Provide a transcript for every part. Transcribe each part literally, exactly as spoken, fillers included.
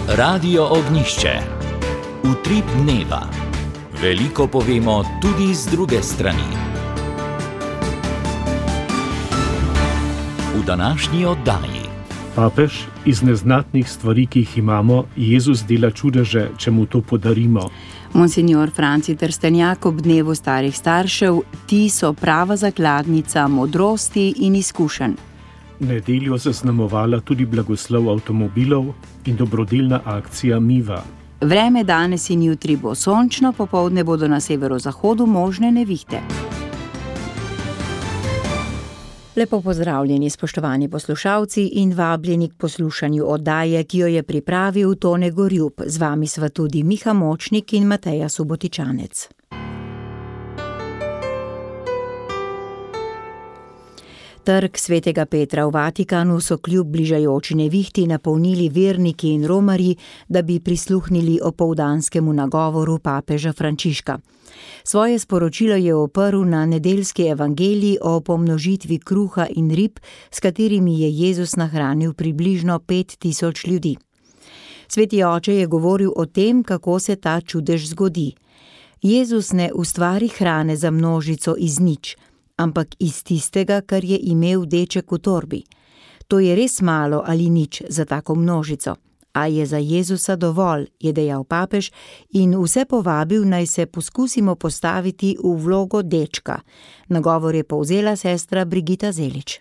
Radio Ognišče. Utrip dneva. Veliko povemo tudi z druge strani. V današnji oddaji. Papež iz neznatnih stvari, ki jih imamo, Jezus dela čudeže, če mu to podarimo. Monsignor Franci Trstenjak ob dnevu starih staršev, ti so prava zakladnica modrosti in izkušenj. Nedeljo zaznamovala tudi blagoslov avtomobilov in dobrodelna akcija Miva. Vreme danes in jutri bo sončno, popoldne bodo na severozahodu možne nevihte. Lepo pozdravljeni, spoštovani poslušalci, in vabljeni k poslušanju oddaje, ki jo je pripravil Tone Gorjup. Z vami sva tudi Miha Močnik in Mateja Subotičanec. Trg svetega Petra v Vatikanu so kljub bližajoči nevihti napolnili verniki in romarji, da bi prisluhnili opoldanskemu nagovoru papeža Frančiška. Svoje sporočilo je oprl na nedeljski evangeliji o pomnožitvi kruha in rib, s katerimi je Jezus nahranil približno pet tisoč ljudi. Sveti oče je govoril o tem, kako se ta čudež zgodi. Jezus ne ustvari hrane za množico iz nič, ampak iz tistega, kar je imel deček v torbi. To je res malo ali nič za tako množico, a je za Jezusa dovolj, je dejal papež in vse povabil, naj se poskusimo postaviti v vlogo dečka. Nagovor je povzela sestra Brigita Zelič.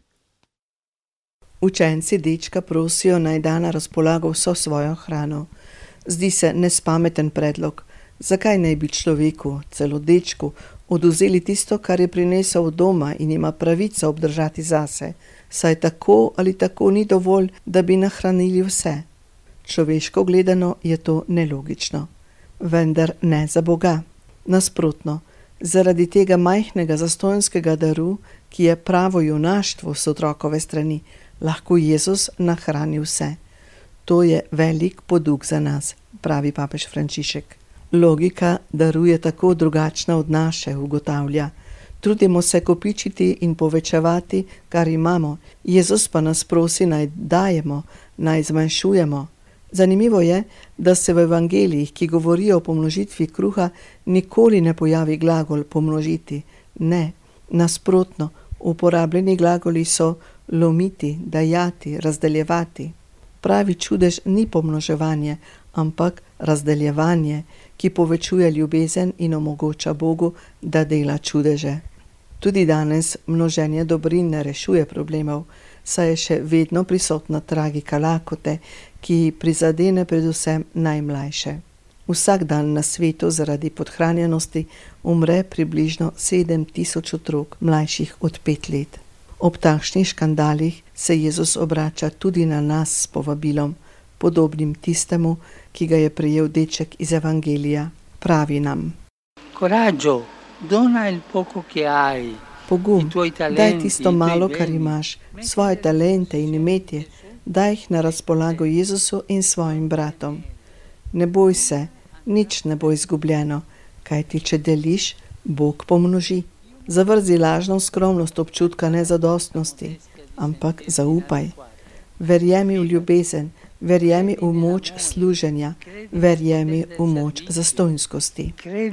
Učenci dečka prosijo, naj da na razpolago vso svojo hrano. Zdi se nespameten predlog. Zakaj naj bi človeku, celo dečku, odvzeli tisto, kar je prinesel od doma in ima pravico obdržati zase, saj tako ali tako ni dovolj, da bi nahranili vse. Človeško gledano je to nelogično, vendar ne za Boga. Nasprotno, zaradi tega majhnega zastonjskega daru, ki je pravo junaštvo s otrokove strani, lahko Jezus nahrani vse. To je velik poduk za nas, pravi papež Frančišek. Logika daru je tako drugačna od naše, ugotavlja. Trudimo se kopičiti in povečevati, kar imamo. Jezus pa nas prosi, naj dajemo, naj zmanjšujemo. Zanimivo je, da se v evangelijih, ki govorijo o pomnožitvi kruha, nikoli ne pojavi glagol pomnožiti. Ne, nasprotno, uporabljeni glagoli so lomiti, dajati, razdeljevati. Pravi čudež ni pomnoževanje, ampak razdeljevanje, ki povečuje ljubezen in omogoča Bogu, da dela čudeže. Tudi danes množenje dobrin ne rešuje problemov, saj je še vedno prisotna tragika lakote, ki prizadene predvsem najmlajše. Vsak dan na svetu zaradi podhranjenosti umre približno sedem tisoč otrok mlajših od pet let. Ob takšnih škandalih se Jezus obrača tudi na nas s povabilom, podobnim tistemu, ki ga je prejel deček iz evangelija. Pravi nam: Coraggio, dona il poco che hai. Pogum, daj tisto malo, kar imaš, svoje talente in imetje, daj jih na razpolago Jezusu in svojim bratom. Ne boj se, nič ne bo izgubljeno, kajti če deliš, Bog pomnoži. Zavrzi lažno skromnost občutka nezadostnosti, ampak zaupaj. Verjemi v ljubezen, verjemi v moč služenja, verjemi v moč zastonjskosti.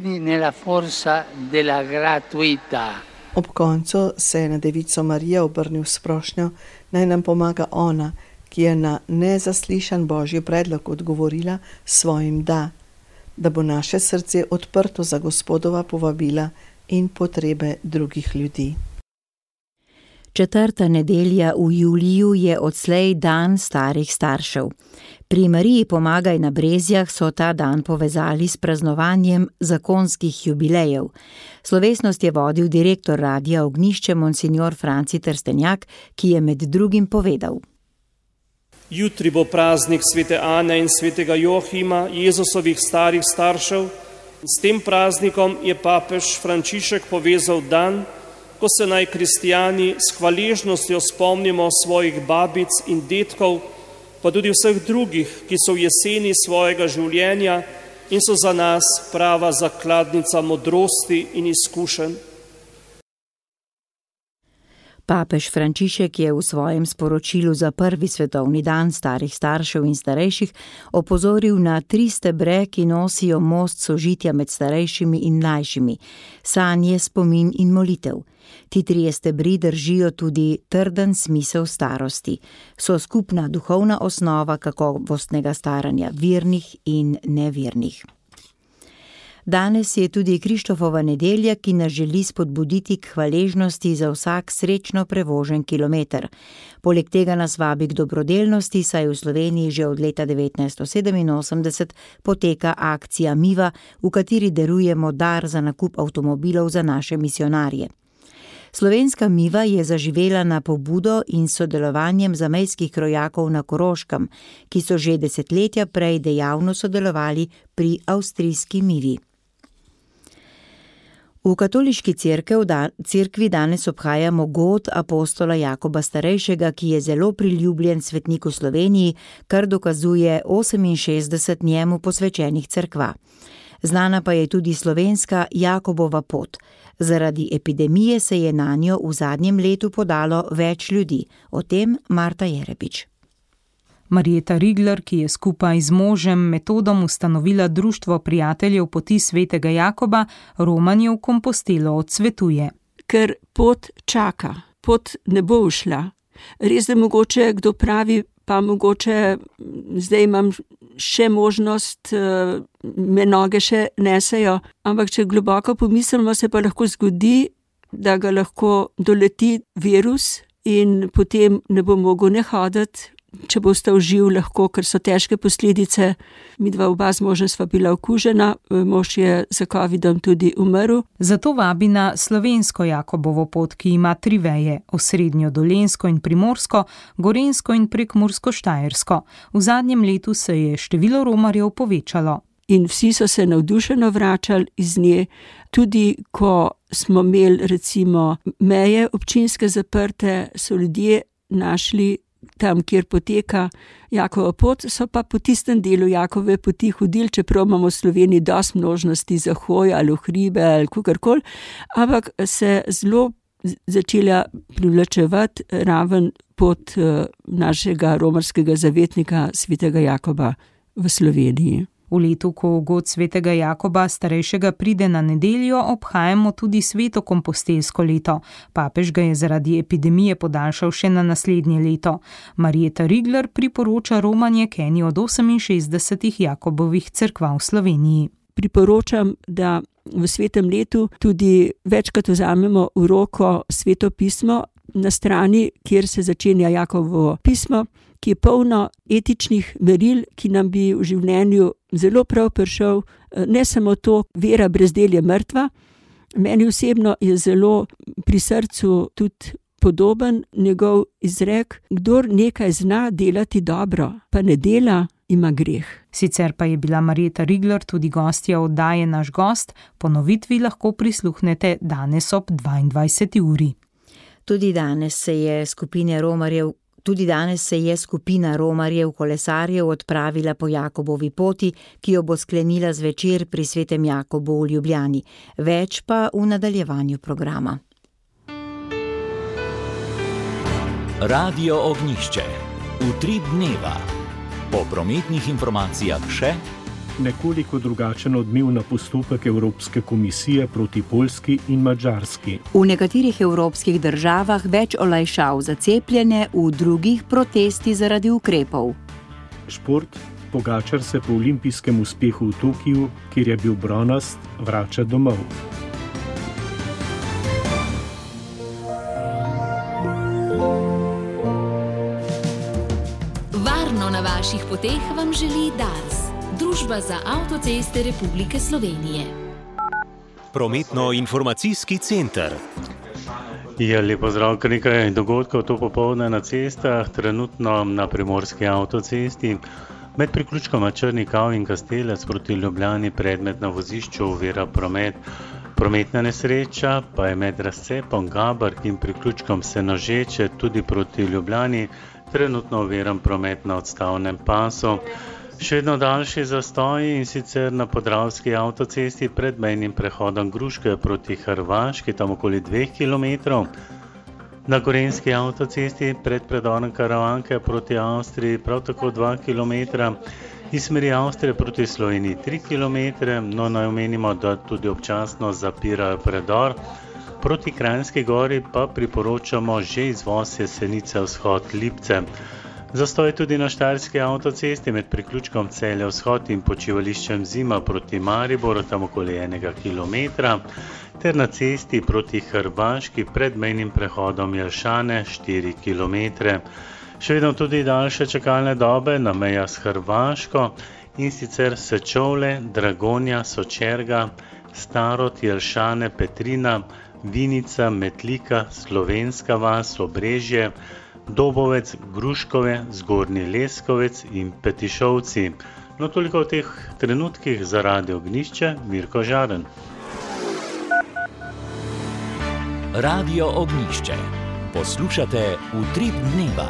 Ob koncu se je na devico Marijo obrnil s prošnjo, naj nam pomaga ona, ki je na nezaslišan božji predlog odgovorila svojim da, da bo naše srce odprto za Gospodova povabila in potrebe drugih ljudi. Četrta nedelja v juliju je odslej dan starih staršev. Pri Mariji Pomagaj na Brezjah so ta dan povezali s praznovanjem zakonskih jubilejev. Slovesnost je vodil direktor Radia Ognišče monsignor Franci Trstenjak, ki je med drugim povedal: Jutri bo praznik svete Ane in svetega Johima, Jezusovih starih staršev. S tem praznikom je papež Frančišek povezal dan, ko se naj kristijani s hvaležnostjo spomnimo svojih babic in dedkov, pa tudi vseh drugih, ki so v jeseni svojega življenja in so za nas prava zakladnica modrosti in izkušenj. Papež Frančišek je v svojem sporočilu za prvi svetovni dan starih staršev in starejših opozoril na tri stebre, ki nosijo most sožitja med starejšimi in mlajšimi: sanje, spomin in molitev. Ti trije stebri držijo tudi trden smisel starosti. So skupna duhovna osnova kakovostnega staranja vernih in nevernih. Danes je tudi Krištofova nedelja, ki nas želi spodbuditi k hvaležnosti za vsak srečno prevožen kilometer. Poleg tega nas vabi k dobrodelnosti, saj v Sloveniji že od leta devetnajststo sedeminosemdeset poteka akcija Miva, v kateri darujemo dar za nakup avtomobilov za naše misijonarje. Slovenska Miva je zaživela na pobudo in sodelovanjem zamejskih krojakov na Koroškem, ki so že desetletja prej dejavno sodelovali pri avstrijski Mivi. V katoliški cerkev, da, cerkvi danes obhajamo god apostola Jakoba Starejšega, ki je zelo priljubljen svetnik v Sloveniji, kar dokazuje oseminšestdeset njemu posvečenih cerkva. Znana pa je tudi slovenska Jakobova pot. Zaradi epidemije se je nanjo v zadnjem letu podalo več ljudi. O tem Marta Jerebič. Marjeta Rigler, ki je skupaj z možem Metodom ustanovila Društvo prijateljev poti svetega Jakoba, romanje v Kompostelo odsvetuje. Ker pot čaka, pot ne bo ušla. Res da mogoče kdo pravi, pa mogoče zdaj imam še možnost, me noge še nesejo, ampak če globoko pomislimo, se pa lahko zgodi, da ga lahko doleti virus in potem ne bo mogel ne hoditi. Če bo ostal živ, lahko, ker so težke posledice. Midva oba z možem sva bila okužena, mož je za covidom tudi umrl. Zato vabi na slovensko Jakobovo pot, ki ima tri veje: osrednjo Dolenjsko in Primorsko, Gorenjsko in Prekmursko Štajersko. V zadnjem letu se je število romarjev povečalo. In vsi so se navdušeno vračali iz nje, tudi ko smo imeli recimo meje občinske zaprte, so ljudje našli tam, kjer poteka Jakova pot, so pa po tistem delu Jakove poti hodili, čeprav imamo v Sloveniji dosti možnosti za hojo ali v hribe ali kakorkoli, ampak se zelo začela privlačevati raven pot našega romarskega zavetnika svetega Jakoba v Sloveniji. V letu, ko god svetega Jakoba Starejšega pride na nedeljo, obhajamo tudi sveto kompostelsko leto. Papež ga je zaradi epidemije podaljšal še na naslednje leto. Marjeta Rigler priporoča romanje k eni od oseminšestdesetih Jakobovih cerkva v Sloveniji. Priporočam, da v svetem letu tudi večkrat vzamemo v roko sveto pismo na strani, kjer se začenja Jakovo pismo, ki je polno etičnih meril, ki nam bi v življenju zelo prav prišel. Ne samo to, vera brez del je mrtva. Meni osebno je zelo pri srcu tudi podoben njegov izrek: kdor nekaj zna delati dobro, pa ne dela, ima greh. Sicer pa je bila Marjeta Rigler tudi gostja oddaje Naš gost, ponovitvi lahko prisluhnete danes ob dvaindvajseti uri. Tudi danes se je skupine romarjev Tudi danes se je skupina romarjev kolesarjev odpravila po Jakobovi poti, ki jo bo sklenila zvečer pri svetem Jakobu v Ljubljani. Več pa v nadaljevanju programa. Radio Ognjišče. Utrip dneva. Po prometnih informacijah še nekoliko drugačen odmevna postopek Evropske komisije proti Poljski in Madžarski. V nekaterih evropskih državah več olajšav za cepljene, v drugih protesti zaradi ukrepov. Šport. Pogačar se po olimpijskem uspehu v Tokiju, kjer je bil bronast, vrača domov. Varno na vaših poteh vam želi Dars, Družba za avtoceste Republike Slovenije. Prometno-informacijski center. Ja, lep pozdrav, kar nekaj dogodkov to popoldne na cestah, trenutno na primorski avtocesti. Med priključkoma Črni Kav in Kastelec proti Ljubljani predmet na vozišču ovira promet. Prometna nesreča pa je med razcepom Gabark in priključkom Senožeče tudi proti Ljubljani, trenutno oviran promet na odstavnem pasu. Še vedno daljši zastoji in sicer na podravski avtocesti pred mejnim prehodom Gruške proti Hrvaški, tam okoli dveh kilometrov. Na Gorenjski avtocesti pred predorom Karavanke proti Avstriji prav tako dva kilometra, iz smeri Avstrije proti Sloveniji tri kilometre, no naj omenimo, da tudi občasno zapirajo predor. Proti Kranjski gori pa priporočamo že izvoz Jesenice vzhod Lipce. Zastoj tudi na Štajerski avtocesti med priključkom Celje vzhod in počivališčem Zima proti Mariboru, tam okoli enega kilometra, ter na cesti proti Hrvaški pred mejnim prehodom Jelšane štiri kilometre. Še vedno tudi daljše čakalne dobe na mejah s Hrvaško, in sicer Sečovlje, Dragonja, Sočerga, Starod, Jelšane, Petrina, Vinica, Metlika, Slovenska vas, Obrežje, Dobovec, Gruškove, Zgornji Leskovec in Petišovci. No, toliko v teh trenutkih za Radio Ognjišče, Mirko Žaren. Radio Ognjišče. Poslušate Utrip dneva.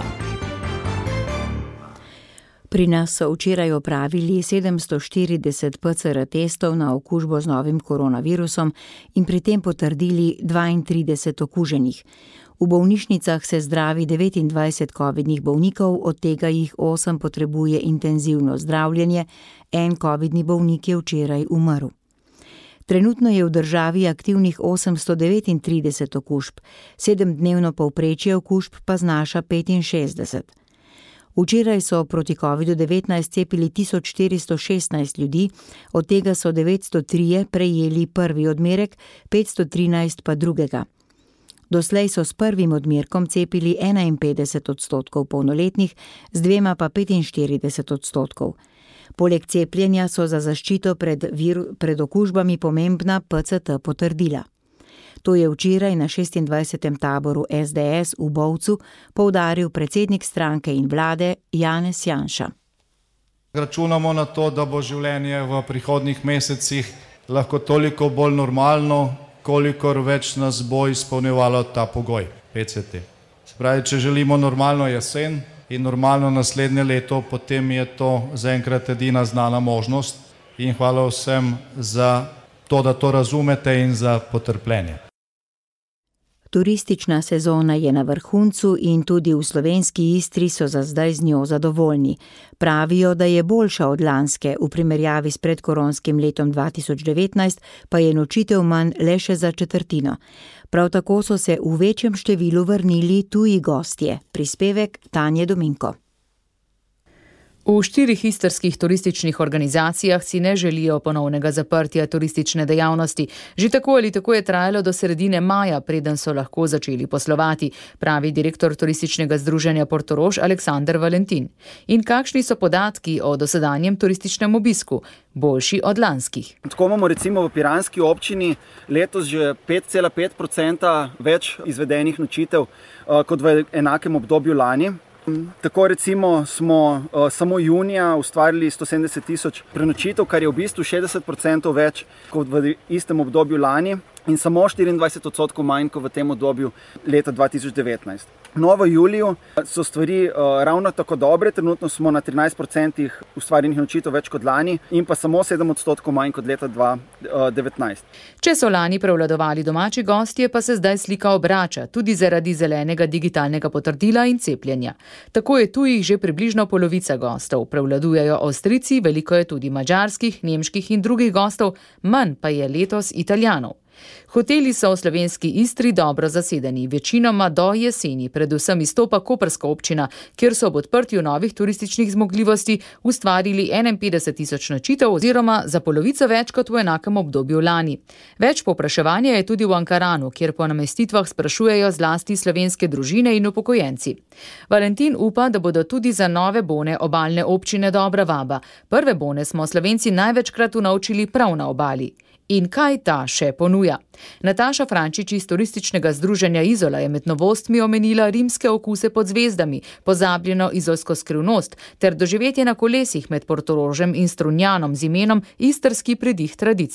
Pri nas so včeraj opravili sedemsto štirideset P C R testov na okužbo z novim koronavirusom in pri tem potrdili dvaintrideset okuženih. V bolnišnicah se zdravi devetindvajset covidnih bolnikov, od tega jih osem potrebuje intenzivno zdravljenje, en covidni bolnik je včeraj umrl. Trenutno je v državi aktivnih osemsto devetintrideset okužb, sedemdnevno povprečje okužb pa znaša petinšestdeset. Včeraj so proti covidu devetnajst cepili tisoč štiristo šestnajst ljudi, od tega so devetsto trije prejeli prvi odmerek, petsto trinajst pa drugega. Doslej so s prvim odmerkom cepili enainpetdeset odstotkov polnoletnih, z dvema pa petinštirideset odstotkov. Poleg cepljenja so za zaščito pred, vir, pred okužbami pomembna P C T potrdila. To je včeraj na šestindvajsetem taboru S D S v Bovcu poudaril predsednik stranke in vlade Janez Janša. Računamo na to, da bo življenje v prihodnjih mesecih lahko toliko bolj normalno, kolikor več nas bo izpolnjevalo ta pogoj P C T. Spravi, če želimo normalno jesen in normalno naslednje leto, potem je to zaenkrat edina znana možnost in hvala vsem za to, da to razumete in za potrpljenje. Turistična sezona je na vrhuncu in tudi v slovenski Istri so za zdaj z njo zadovoljni. Pravijo, da je boljša od lanske, v primerjavi s predkoronskim letom dva tisoč devetnajst pa je nočitev manj le še za četrtino. Prav tako so se v večjem številu vrnili tuji gostje. Prispevek Tanje Dominko. V štirih istrskih turističnih organizacijah si ne želijo ponovnega zaprtja turistične dejavnosti. Že tako ali tako je trajalo do sredine maja, preden so lahko začeli poslovati, pravi direktor turističnega združenja Portorož Aleksander Valentin. In kakšni so podatki o dosedanjem turističnem obisku? Boljši od lanskih. Tako imamo recimo v piranski občini letos že pet cela pet odstotka več izvedenih nočitev kot v enakem obdobju lani. Tako recimo smo uh, samo junija ustvarili sto sedemdeset tisoč prenočitev, kar je v bistvu šestdeset odstotkov več kot v istem obdobju lani in samo štiriindvajset odstotkov manj kot v tem obdobju leta dva tisoč devetnajst. No, v juliju so stvari uh, ravno tako dobre, trenutno smo na trinajst odstotkov ustvarjenih nočitev več kot lani in pa samo sedem odstotkov manj kot leta dva tisoč devetnajst. Če so lani prevladovali domači gostje, pa se zdaj slika obrača, tudi zaradi zelenega digitalnega potrdila in cepljenja. Tako je tujih že približno polovica gostov, prevladujejo Avstrijci, veliko je tudi madžarskih, nemških in drugih gostov, manj pa je letos Italijanov. Hoteli so v slovenski Istri dobro zasedeni, večinoma do jeseni, predvsem izstopa koprska občina, kjer so ob odprtju novih turističnih zmogljivosti ustvarili enainpetdeset tisoč nočitev oziroma za polovico več kot v enakem obdobju lani. Več povpraševanja je tudi v Ankaranu, kjer po namestitvah sprašujejo zlasti slovenske družine in upokojenci. Valentin upa, da bodo tudi za nove bone obalne občine dobra vaba. Prve bone smo Slovenci največkrat unovčili prav na obali. In kaj ta še ponuja? Nataša Frančič iz turističnega združenja Izola je med novostmi omenila rimske okuse pod zvezdami, pozabljeno izolsko skrivnost ter doživetje na kolesih med Portorožem in Strunjanom z imenom Istrski pridih tradicije.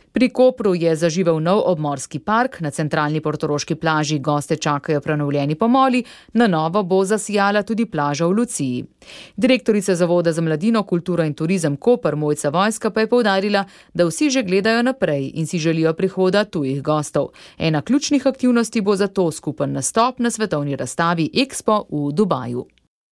Pri Kopru je zaživel nov obmorski park, na centralni portoroški plaži goste čakajo prenovljeni pomoli, na novo bo zasijala tudi plaža v Luciji. Direktorica Zavoda za mladino, kulturo in turizem Koper Mojca Vojska pa je poudarila, da vsi že gledajo naprej in si želijo prihoda tujih gostov. Ena ključnih aktivnosti bo zato skupen nastop na svetovni razstavi Expo v Dubaju.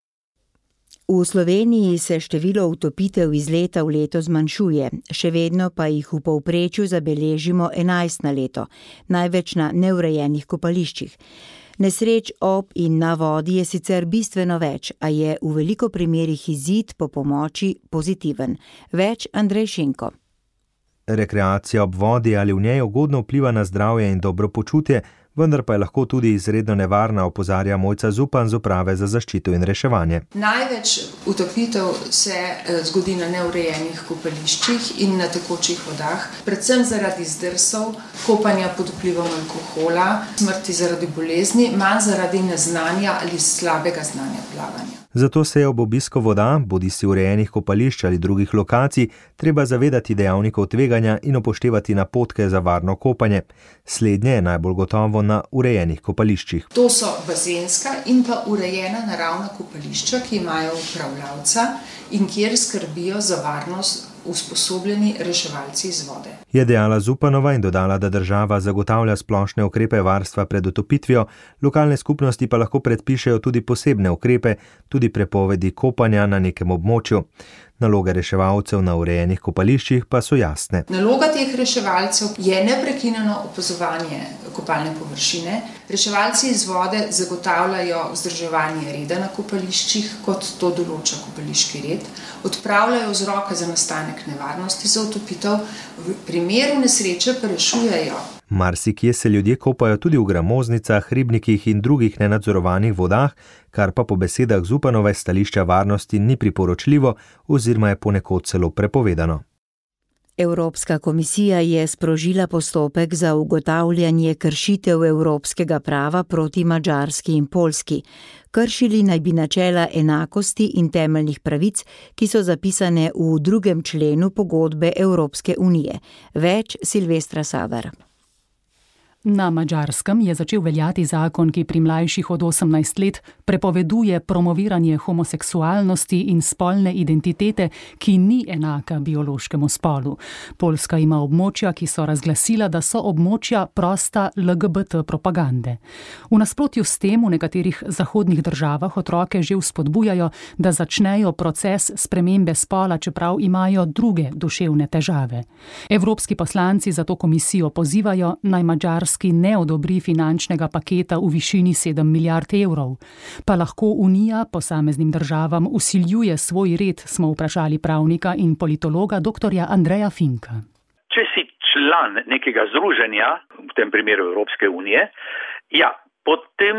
V Sloveniji se število utopitev iz leta v leto zmanjšuje, še vedno pa jih v povprečju zabeležimo enajst na leto, največ na neurejenih kopališčih. Nesreč ob in na vodi je sicer bistveno več, a je v veliko primerih izid po pomoči pozitiven. Več Andrej Šinko. Rekreacija ob vodi ali v njej ugodno vpliva na zdravje in dobro počutje, vendar pa je lahko tudi izredno nevarna, opozarja Mojca Zupan z Uprave za zaščito in reševanje. Največ utopitev se zgodi na neurejenih kopališčih in na tekočih vodah, predvsem zaradi zdrsov, kopanja pod vplivom alkohola, smrti zaradi bolezni, manj zaradi neznanja ali slabega znanja plavanja. Zato se je ob obisku voda, bodisi urejenih kopališč ali drugih lokacij, treba zavedati dejavnikov tveganja in upoštevati napotke za varno kopanje. Slednje je najbolj gotovo na urejenih kopališčih. To so bazenska in pa urejena naravna kopališča, ki imajo upravljavca in kjer skrbijo za varnost usposobljeni reševalci iz vode. Je dejala Zupanova in dodala, da država zagotavlja splošne ukrepe varstva pred utopitvijo, lokalne skupnosti pa lahko predpišejo tudi posebne ukrepe, tudi prepovedi kopanja na nekem območju. Naloge reševalcev na urejenih kopališčih pa so jasne. Naloga teh reševalcev je neprekinjeno opazovanje kopalne površine. Reševalci iz vode zagotavljajo vzdrževanje reda na kopališčih, kot to določa kopališki red, odpravljajo vzroke za nastanek nevarnosti za utopitev, v primeru nesreče pa rešujejo. Marsikje se ljudje kopajo tudi v gramoznicah, ribnikih in drugih nenadzorovanih vodah, kar pa po besedah Zupanove stališča varnosti ni priporočljivo oziroma je ponekod celo prepovedano. Evropska komisija je sprožila postopek za ugotavljanje kršitev evropskega prava proti Madžarski in Poljski. Kršili naj bi načela enakosti in temeljnih pravic, ki so zapisane v drugem členu pogodbe Evropske unije. Več Silvestra Sadar. Na Madžarskem je začel veljati zakon, ki pri mlajših od osemnajst let prepoveduje promoviranje homoseksualnosti in spolne identitete, ki ni enaka biološkemu spolu. Poljska ima območja, ki so razglasila, da so območja prosta L G B T propagande. V nasprotju s tem v nekaterih zahodnih državah otroke že vzpodbujajo, da začnejo proces spremembe spola, čeprav imajo druge duševne težave. Evropski poslanci zato komisijo pozivajo, naj Madžarska ne odobri finančnega paketa v višini sedem milijard evrov. Pa lahko Unija posameznim državam vsiljuje svoj red, smo vprašali pravnika in politologa doktorja Andreja Finka. Če si član nekega združenja, v tem primeru Evropske unije, ja, potem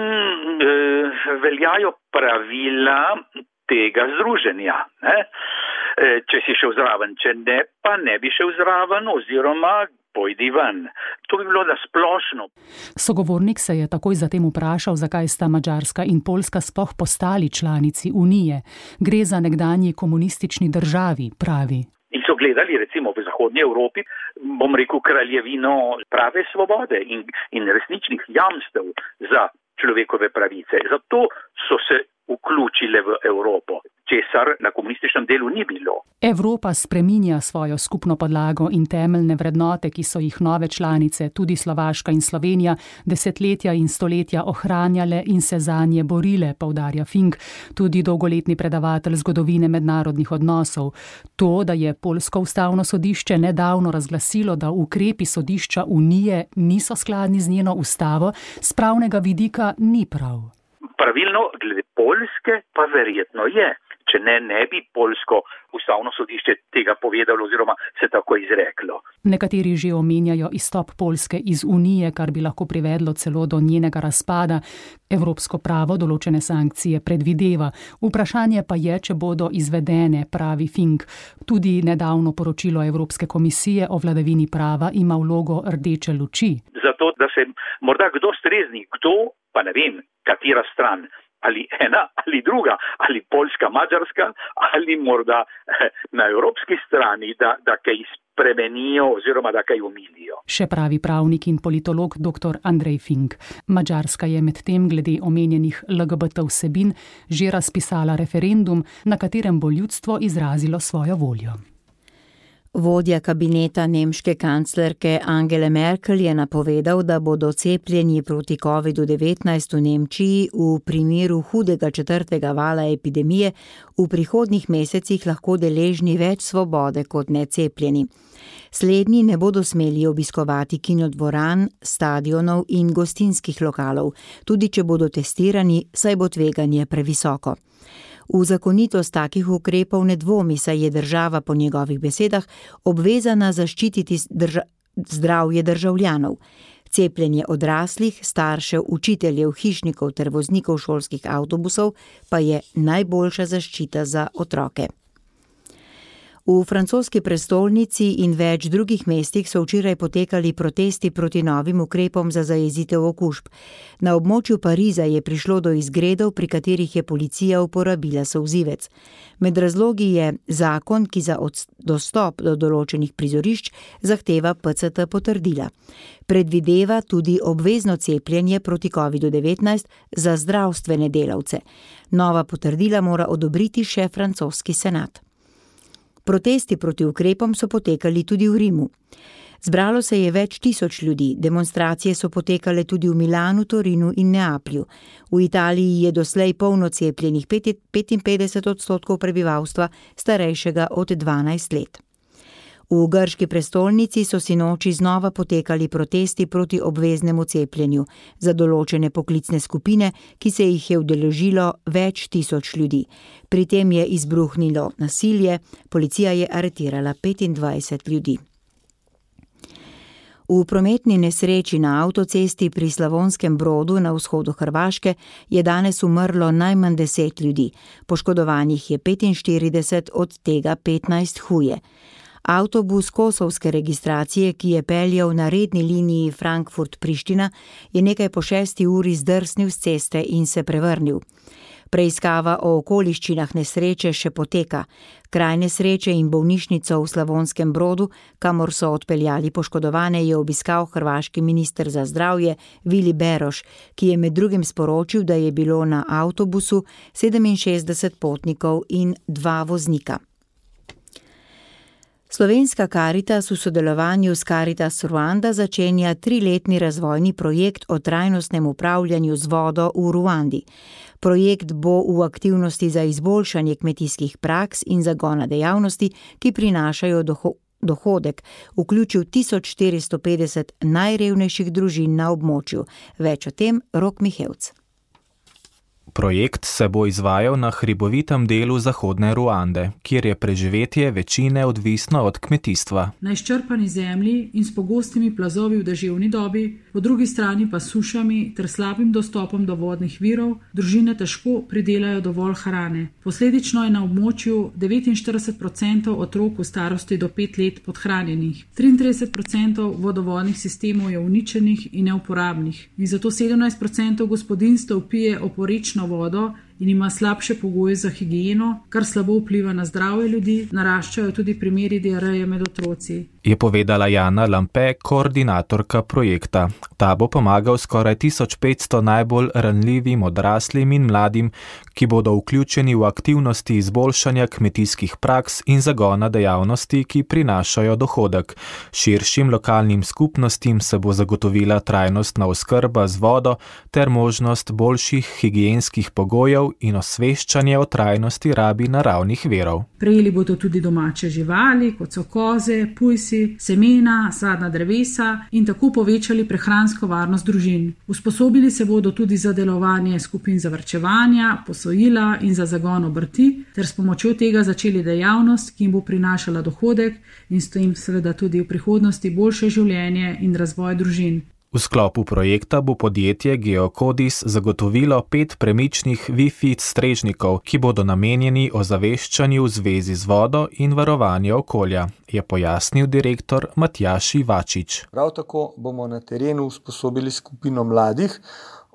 e, veljajo pravila tega združenja. Ne? E, če si šel zraven, če ne, pa ne bi šel zraven oziroma pojdi ven. To bi bilo nasplošno. Sogovornik se je takoj zatem vprašal, zakaj sta Madžarska in Poljska sploh postali članici Unije. Gre za nekdanji komunistični državi, pravi. In so gledali recimo v zahodnji Evropi, bom rekel, kraljevino prave svobode in, in resničnih jamstev za človekove pravice. Zato so se vključile v Evropo, česar na komunističnem delu ni bilo. Evropa spreminja svojo skupno podlago in temeljne vrednote, ki so jih nove članice, tudi Slovaška in Slovenija, desetletja in stoletja ohranjale in se zanje borile, poudarja Fink, tudi dolgoletni predavatelj zgodovine mednarodnih odnosov. To, da je Poljsko ustavno sodišče nedavno razglasilo, da ukrepi sodišča Unije niso skladni z njeno ustavo, s pravnega vidika ni prav. Pravilno, glede Poljske pa verjetno je. Če ne, ne bi Poljsko ustavno sodišče tega povedalo oziroma se tako izreklo. Nekateri že omenjajo izstop Poljske iz Unije, kar bi lahko privedlo celo do njenega razpada. Evropsko pravo določene sankcije predvideva. Vprašanje pa je, če bodo izvedene, pravi Fink. Tudi nedavno poročilo Evropske komisije o vladavini prava ima vlogo rdeče luči. Zato, da se morda kdo strezni, kdo, pa ne vem, katera stran, ali ena ali druga, ali Poljska, Mađarska, ali morda na evropski strani, da, da kaj spremenijo oziroma da kaj omilijo. Še pravi pravnik in politolog dr. Andrej Fink. Mađarska je medtem glede omenjenih L G B T vsebin že razpisala referendum, na katerem bo ljudstvo izrazilo svojo voljo. Vodja kabineta nemške kanclerke Angele Merkel je napovedal, da bodo cepljeni proti kovidu devetnajst v Nemčiji v primeru hudega četrtega vala epidemije v prihodnjih mesecih lahko deležni več svobode kot necepljeni. Slednji ne bodo smeli obiskovati kinodvoran, stadionov in gostinskih lokalov, tudi če bodo testirani, saj bo tveganje previsoko. V zakonitost takih ukrepov ne dvomi, saj je država po njegovih besedah obvezana zaščititi drža- zdravje državljanov. Cepljenje odraslih, staršev, učiteljev, hišnikov ter voznikov šolskih avtobusov pa je najboljša zaščita za otroke. V francoski prestolnici in več drugih mestih so včeraj potekali protesti proti novim ukrepom za zajezitev okužb. Na območju Pariza je prišlo do izgredov, pri katerih je policija uporabila solzivec. Med razlogi je zakon, ki za dostop do določenih prizorišč zahteva P C T potrdila. Predvideva tudi obvezno cepljenje proti kovidu devetnajst za zdravstvene delavce. Nova potrdila mora odobriti še francoski senat. Protesti proti ukrepom so potekali tudi v Rimu. Zbralo se je več tisoč ljudi, demonstracije so potekale tudi v Milanu, Torinu in Neaplju. V Italiji je doslej polno cepljenih petinpetdeset odstotkov prebivalstva starejšega od dvanajst let. V grški prestolnici so sinoči znova potekali protesti proti obveznemu cepljenju za določene poklicne skupine, ki se jih je udeležilo več tisoč ljudi. Pri tem je izbruhnilo nasilje, policija je aretirala petindvajset ljudi. V prometni nesreči na avtocesti pri Slavonskem Brodu na vzhodu Hrvaške je danes umrlo najmanj deset ljudi, poškodovanih je petinštirideset, od tega petnajst huje. Avtobus kosovske registracije, ki je peljal na redni liniji Frankfurt-Priština, je nekaj po šesti uri zdrsnil s ceste in se prevrnil. Preiskava o okoliščinah nesreče še poteka. Kraj nesreče in bolnišnico v Slavonskem Brodu, kamor so odpeljali poškodovane, je obiskal hrvaški minister za zdravje Vili Beroš, ki je med drugim sporočil, da je bilo na avtobusu sedeminšestdeset potnikov in dva voznika. Slovenska Karitas v sodelovanju s Karitas Ruanda začenja triletni razvojni projekt o trajnostnem upravljanju z vodo v Ruandi. Projekt bo v aktivnosti za izboljšanje kmetijskih praks in zagona dejavnosti, ki prinašajo doho- dohodek, vključil tisoč štiristo petdeset najrevnejših družin na območju. Več o tem Rok Mihevc. Projekt se bo izvajal na hribovitem delu zahodne Ruande, kjer je preživetje večine odvisno od kmetijstva. Na izčrpani zemlji in s pogostimi plazovi v deževni dobi, po drugi strani pa sušami ter slabim dostopom do vodnih virov, družine težko pridelajo dovolj hrane. Posledično je na območju devetinštirideset odstotkov otrok v starosti do pet let podhranjenih. triintrideset odstotkov vodovodnih sistemov je uničenih in neuporabnih in zato sedemnajst odstotkov gospodinjstev pije oporečno vodo in ima slabše pogoje za higieno, kar slabo vpliva na zdravje ljudi, naraščajo tudi primeri diareje med otroci. Je povedala Jana Lampe, koordinatorka projekta. Ta bo pomagal skoraj tisoč petsto najbolj ranljivim odraslim in mladim, ki bodo vključeni v aktivnosti izboljšanja kmetijskih praks in zagona dejavnosti, ki prinašajo dohodek. Širšim lokalnim skupnostim se bo zagotovila trajnostna oskrba z vodo ter možnost boljših higienskih pogojev in osveščanje o trajnosti rabi naravnih virov. Prejeli bodo tudi domače živali, kot so koze, pujsi, semena, sadna drevesa in tako povečali prehransko varnost družin. Usposobili se bodo tudi za delovanje skupin za varčevanja, posojila in za zagon obrti, ter s pomočjo tega začeli dejavnost, ki jim bo prinašala dohodek in s tem seveda tudi v prihodnosti boljše življenje in razvoj družin. V sklopu projekta bo podjetje Geokodis zagotovilo pet premičnih Wi-Fi strežnikov, ki bodo namenjeni ozaveščanju v zvezi z vodo in varovanje okolja, je pojasnil direktor Matjaž Ivačič. Prav tako bomo na terenu usposobili skupino mladih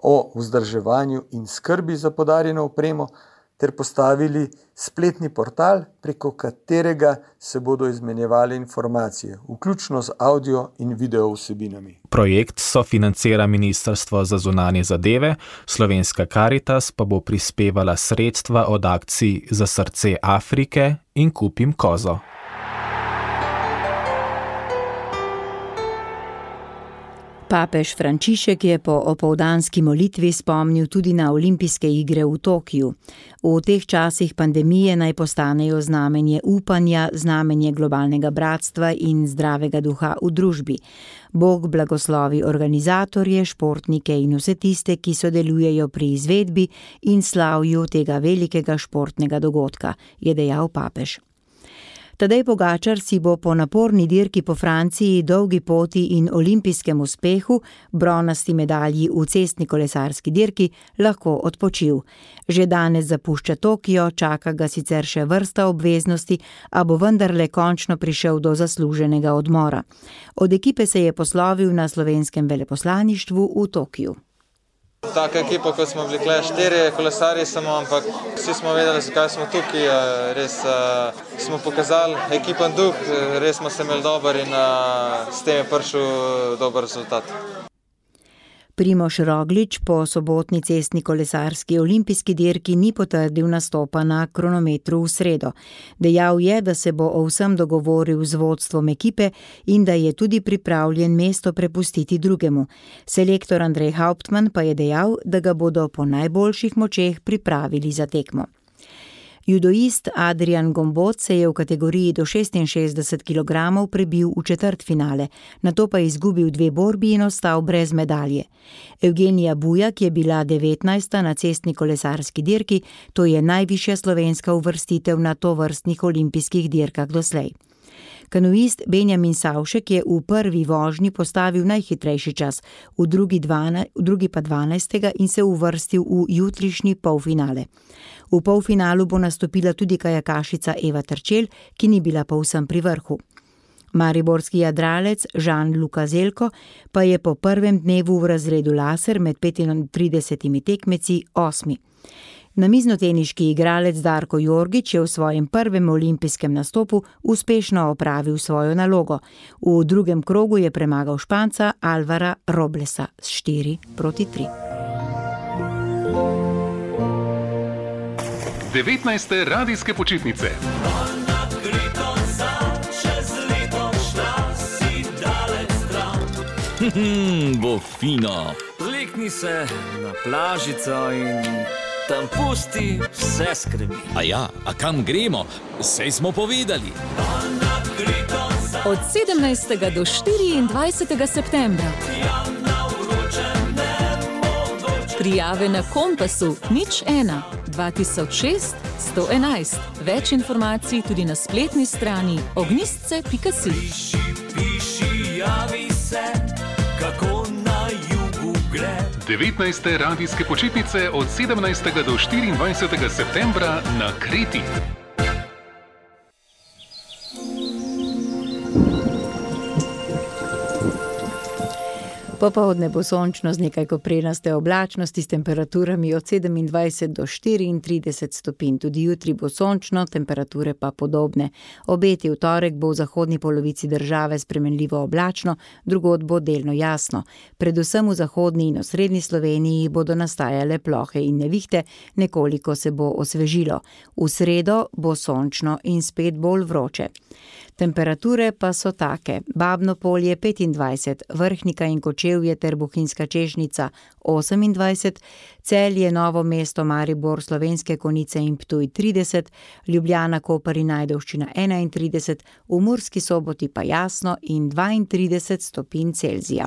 o vzdrževanju in skrbi za podarjeno opremo ter postavili spletni portal, preko katerega se bodo izmenjevali informacije, vključno z audio in video vsebinami. Projekt sofinancira Ministrstvo za zunanje zadeve, Slovenska Karitas pa bo prispevala sredstva od akcij Za srce Afrike in Kupim kozo. Papež Frančišek je po opoldanski molitvi spomnil tudi na olimpijske igre v Tokiju. V teh časih pandemije naj postanejo znamenje upanja, znamenje globalnega bratstva in zdravega duha v družbi. Bog blagoslovi organizatorje, športnike in vse tiste, ki sodelujejo pri izvedbi in slavju tega velikega športnega dogodka, je dejal papež. Tadej Pogačar si bo po naporni dirki po Franciji, dolgi poti in olimpijskem uspehu, bronasti medalji v cestni kolesarski dirki, lahko odpočil. Že danes zapušča Tokio, čaka ga sicer še vrsta obveznosti, a bo vendarle končno prišel do zasluženega odmora. Od ekipe se je poslovil na slovenskem veleposlaništvu v Tokiju. Taka ekipa, kot smo bili kle, štiri kolesarji samo, ampak vsi smo vedeli, zakaj smo tukaj, res smo pokazali ekipen duh, res smo se imeli dober in s tem je prišel dober rezultat. Primož Roglič po sobotni cestni kolesarski olimpijski dirki ni potrdil nastopa na kronometru v sredo. Dejal je, da se bo o vsem dogovoril z vodstvom ekipe in da je tudi pripravljen mesto prepustiti drugemu. Selektor Andrej Hauptmann pa je dejal, da ga bodo po najboljših močeh pripravili za tekmo. Judoist Adrian Gombot se je v kategoriji do šestinšestdeset kilogramov prebil v četrtfinale, nato pa izgubil dve borbi in ostal brez medalje. Evgenija Bujak je bila devetnajsta na cestni kolesarski dirki, to je najvišja slovenska uvrstitev na tovrstnih olimpijskih dirkah doslej. Kanuist Benjamin Savšek je v prvi vožnji postavil najhitrejši čas, v drugi, dvana, v drugi pa dvanajstega in se uvrstil v jutrišnji polfinale. V polfinalu bo nastopila tudi kajakašica Eva Terčelj, ki ni bila povsem pri vrhu. Mariborski jadralec Jean-Luca Zelko pa je po prvem dnevu v razredu laser med petintridesetimi tekmeci osmi. Namiznoteniški igralec Darko Jorgić je v svojem prvem olimpijskem nastopu uspešno opravil svojo nalogo. V drugem krogu je premagal Španca Alvara Roblesa s štiri proti tri. devetnajste radijske počitnice. Bo fino. Zlikni se na plažico in tam pusti vse skrbi. A ja, a kam gremo? Sej smo povedali. Od sedemnajstega do štiriindvajsetega septembra. Prijave na Kompasu nič ena dva tisoč šest sto enajst. Več informacij tudi na spletni strani ognistce pika si. Piši, piši, javi se, kako na jugu gre. devetnajste radijske počitnice od sedemnajstega do štiriindvajsetega septembra na Kreti. Popoldne bo sončno z nekaj koprenaste oblačnosti s temperaturami od sedemindvajset do štiriintrideset stopinj. Tudi jutri bo sončno, temperature pa podobne. Obeti v torek bo v zahodni polovici države spremenljivo oblačno, drugod bo delno jasno. Predvsem v zahodni in osrednji Sloveniji bodo nastajale plohe in nevihte, nekoliko se bo osvežilo. V sredo bo sončno in spet bolj vroče. Temperature pa so take: Babno Polje petindvajset, Vrhnika in Kočevje ter Bohinjska Češnica osemindvajset, Celje, Novo mesto, Maribor, Slovenske Konjice in Ptuj trideset, Ljubljana, Koper in Ajdovščina enaintrideset, v Murski Soboti pa jasno in dvaintrideset stopinj Celzija.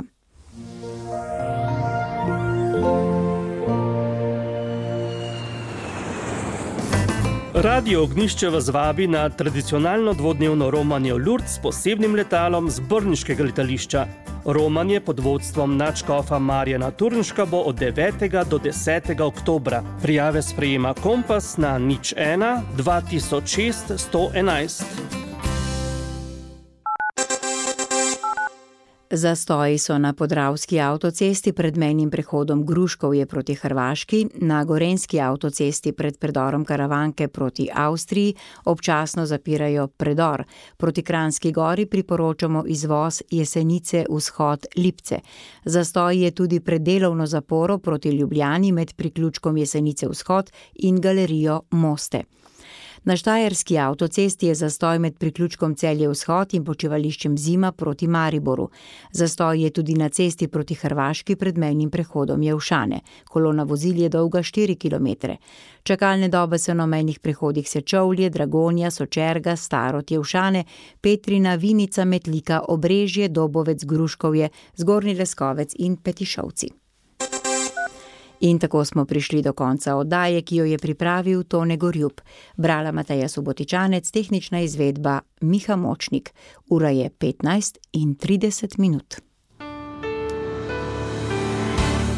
Radio Ognjišče vas vabi na tradicionalno dvodnevno romanje v Lourdes s posebnim letalom z brniškega letališča. Romanje pod vodstvom nadškofa Marjana Turnška bo od devetega do desetega oktobra. Prijave sprejema Kompas na nič ena dva tisoč šest sto enajst. Zastoji so na podravski avtocesti pred mejnim prehodom Gruškovje proti Hrvaški, na gorenski avtocesti pred predorom Karavanke proti Avstriji občasno zapirajo predor. Proti Kranjski gori priporočamo izvoz Jesenice vzhod Lipce. Zastoj je tudi pred delovno zaporo proti Ljubljani med priključkom Jesenice vzhod in galerijo Moste. Na štajerski avtocesti je zastoj med priključkom Celje vzhod in počivališčem Zima proti Mariboru. Zastoj je tudi na cesti proti Hrvaški pred mejnim prehodom Jelšane. Kolona vozil je dolga štiri kilometre. Čakalne dobe so na mejnih prehodih Sečovlje, Dragonja, Sočerga, Starod, Jelšane, Petrina, Vinica, Metlika, Obrežje, Dobovec, Gruškovje, Zgornji Leskovec in Petišovci. In tako smo prišli do konca oddaje, ki jo je pripravil Tone Gorjup. Brala Mateja Subotičanec, tehnična izvedba Miha Močnik. Ura je petnajst in trideset minut.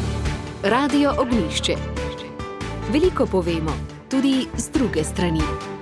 Radio Ognjišče. Veliko povemo, tudi z druge strani.